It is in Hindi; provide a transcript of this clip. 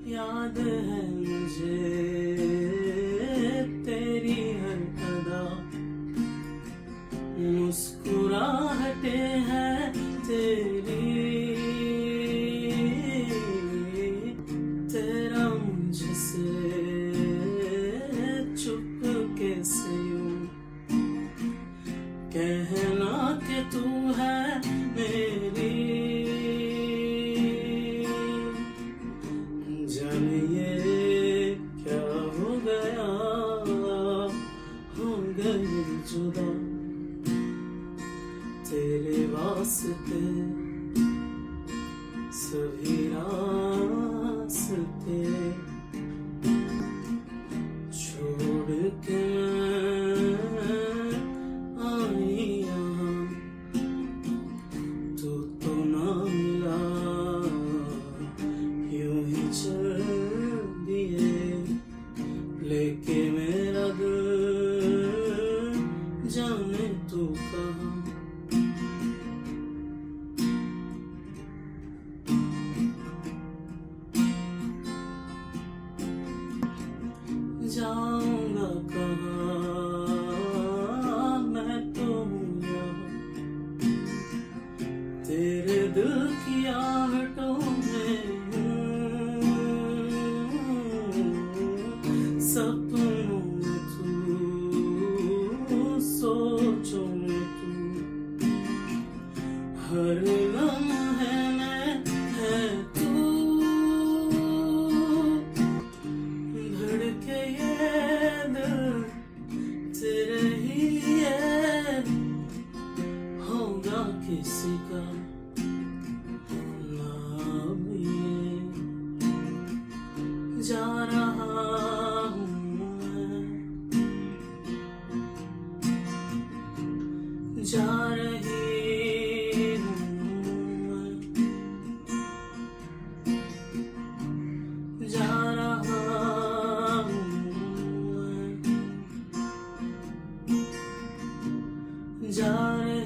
याद है मुझे तेरी हर अदा, मुस्कुराहटे हैं तेरी, तेरा मुझसे चुपके से यूं कहना कि तू है मेरी। जाने ये क्या हो गया, हो गए जुदा तेरे वास्ते सभी रास्ते छोड़ के आई यहाँ, तू तो ना मिला, यूं ही चल दिए लेके मेरा दिल, जाने तू कहाँ। जाऊंगा कहाँ मैं तो हूँ यहाँ, तेरे दिल की आहटों में हूँ, सपनों में तू, सोचों में तू, हर लम्हे में है तू, धड़के ये दिल तेरे ही है, होगा किसी का नाम ये, जा रहा हूँ मैं, जा रही हूँ मैं, जा रहा हूँ मैं, जा रही